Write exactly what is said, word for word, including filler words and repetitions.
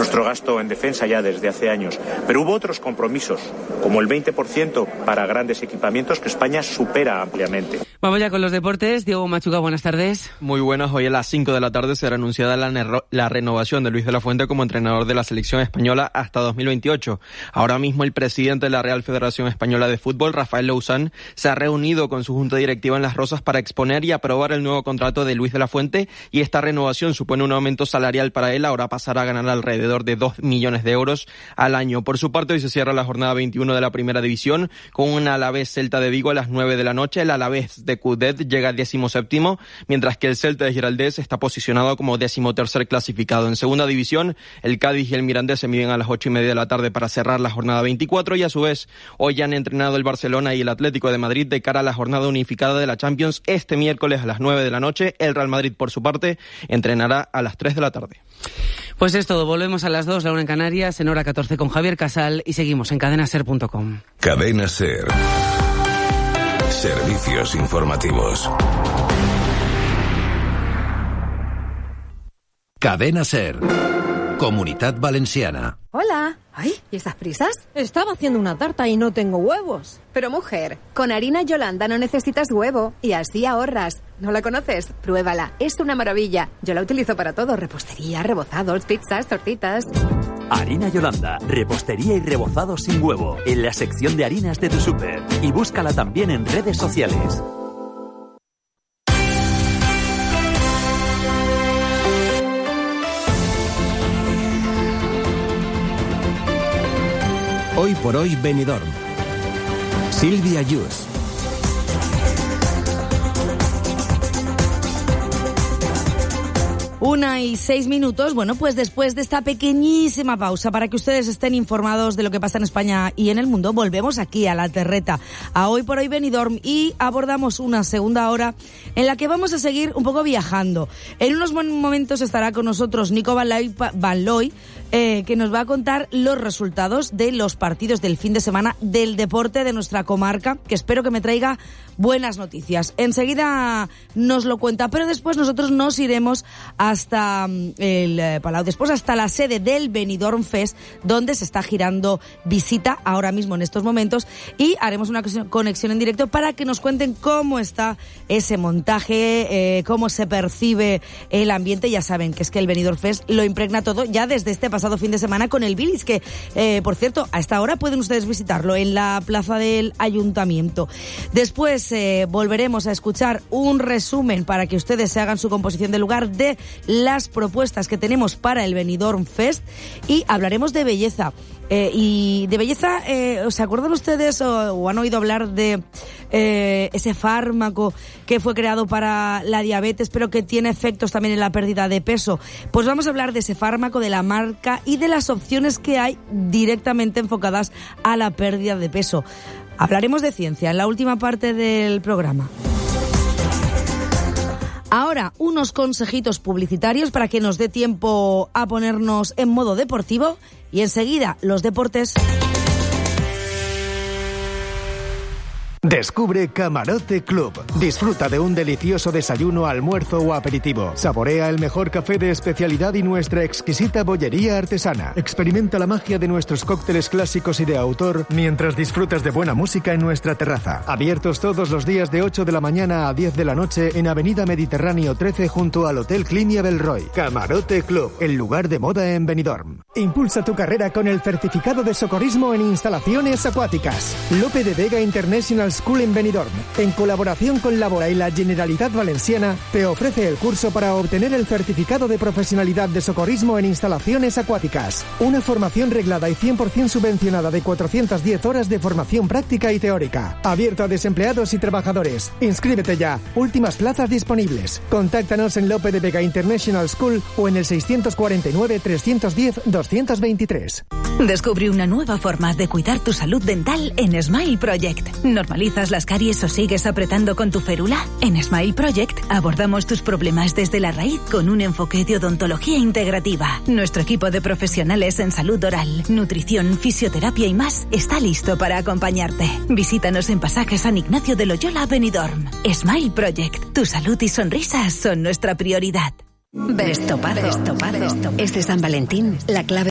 nuestro gasto en defensa ya desde hace años. Pero hubo otros compromisos, como el veinte por ciento para grandes equipamientos, que España supera ampliamente. Vamos ya con los deportes. Diego Machuca, buenas tardes. Muy buenas. Hoy a las cinco de la tarde será anunciada la, nerro- la renovación de Luis de la Fuente como entrenador de la selección española hasta dos mil veintiocho. Ahora mismo el presidente de la Real Federación Española de Fútbol, Rafael Louzán, se ha reunido con su junta directiva en Las Rozas para exponer y aprobar el nuevo contrato de Luis de la Fuente, y esta renovación supone un aumento salarial para él. Ahora pasará a ganar alrededor de dos millones de euros al año. Por su parte, hoy se cierra la jornada veintiuno de la Primera División con un Alavés Celta de Vigo a las nueve de la noche. El Alavés de Cudet llega décimo séptimo, mientras que el Celta de Giraldés está posicionado como décimo tercer clasificado. En Segunda División, el Cádiz y el Mirandés se miden a las ocho y media de la tarde para cerrar la jornada veinticuatro, y a su vez hoy han entrenado el Barcelona y el Atlético de Madrid de cara a la jornada unificada de la Champions este miércoles a las nueve de la noche. El Real Madrid, por su parte, entrenará a las tres de la tarde. Pues es todo, volvemos a las dos, la una en Canarias, en hora catorce con Javier Casal, y seguimos en cadena ser punto com. Cadena Ser. Servicios informativos. Cadena Ser. Comunitat Valenciana. Hola. Ay, ¿y esas prisas? Estaba haciendo una tarta y no tengo huevos. Pero mujer, con harina Yolanda no necesitas huevo y así ahorras. ¿No la conoces? Pruébala, es una maravilla. Yo la utilizo para todo, repostería, rebozados, pizzas, tortitas. Harina Yolanda, repostería y rebozado sin huevo, en la sección de harinas de tu súper. Y búscala también en redes sociales. Hoy por hoy Benidorm. Silvia Yus. Una y seis minutos. Bueno, pues después de esta pequeñísima pausa para que ustedes estén informados de lo que pasa en España y en el mundo, volvemos aquí a la terreta, a Hoy por Hoy Benidorm, y abordamos una segunda hora en la que vamos a seguir un poco viajando. En unos momentos estará con nosotros Nico Van Looy, Van Looy eh, que nos va a contar los resultados de los partidos del fin de semana del deporte de nuestra comarca, que espero que me traiga buenas noticias. Enseguida nos lo cuenta, pero después nosotros nos iremos hasta el eh, Palau d'Esports, hasta la sede del Benidorm Fest, donde se está girando visita ahora mismo en estos momentos, y haremos una conexión en directo para que nos cuenten cómo está ese montaje, eh, cómo se percibe el ambiente. Ya saben que es que el Benidorm Fest lo impregna todo ya desde este pasado fin de semana con el Village, que eh, por cierto, a esta hora pueden ustedes visitarlo en la plaza del Ayuntamiento. Después eh, volveremos a escuchar un resumen para que ustedes se hagan su composición de lugar de las propuestas que tenemos para el Benidorm Fest, y hablaremos de belleza. Eh, y de belleza, eh, ¿se acuerdan ustedes o, o han oído hablar de eh, ese fármaco que fue creado para la diabetes, pero que tiene efectos también en la pérdida de peso? Pues vamos a hablar de ese fármaco, de la marca y de las opciones que hay directamente enfocadas a la pérdida de peso. Hablaremos de ciencia en la última parte del programa. Ahora, unos consejitos publicitarios para que nos dé tiempo a ponernos en modo deportivo, y enseguida los deportes. Descubre Camarote Club. Disfruta de un delicioso desayuno, almuerzo o aperitivo. Saborea el mejor café de especialidad y nuestra exquisita bollería artesana. Experimenta la magia de nuestros cócteles clásicos y de autor mientras disfrutas de buena música en nuestra terraza. Abiertos todos los días de ocho de la mañana a diez de la noche en Avenida Mediterráneo trece junto al Hotel Clinia Belroy. Camarote Club, el lugar de moda en Benidorm. Impulsa tu carrera con el certificado de socorrismo en instalaciones acuáticas. Lope de Vega International School en Benidorm, en colaboración con Labora y la Generalitat Valenciana, te ofrece el curso para obtener el certificado de profesionalidad de socorrismo en instalaciones acuáticas. Una formación reglada y cien por ciento subvencionada de cuatrocientas diez horas de formación práctica y teórica. Abierto a desempleados y trabajadores. Inscríbete ya. Últimas plazas disponibles. Contáctanos en Lope de Vega International School o en el seiscientos cuarenta y nueve, trescientos diez, doscientos veintitrés. Descubre una nueva forma de cuidar tu salud dental en Smile Project. ¿Normalizas las caries o sigues apretando con tu férula? En Smile Project abordamos tus problemas desde la raíz con un enfoque de odontología integrativa. Nuestro equipo de profesionales en salud oral, nutrición, fisioterapia y más está listo para acompañarte. Visítanos en Pasaje San Ignacio de Loyola, Benidorm. Smile Project. Tu salud y sonrisas son nuestra prioridad. Bestopado. Bestopado. Este San Valentín, la clave